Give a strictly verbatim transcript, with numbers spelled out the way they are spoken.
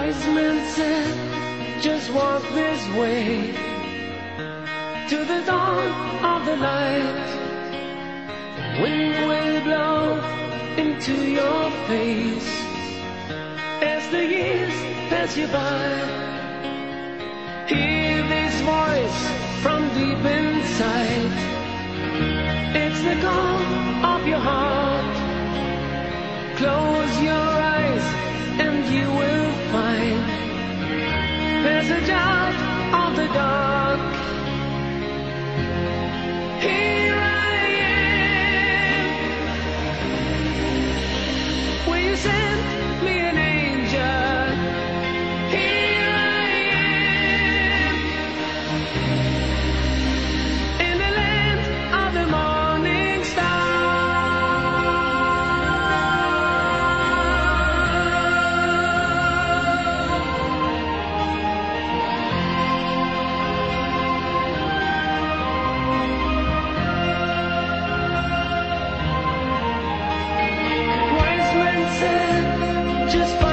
Wise men said, just walk this way to the dawn of the light. Wind will blow into your face as the years pass you by. Hear this voice from deep inside. It's the call of your heart. Close your eyes and you will find passage out of the dark. Here I am. Will you send me an angel? Here I am. In the land of the morning star. Just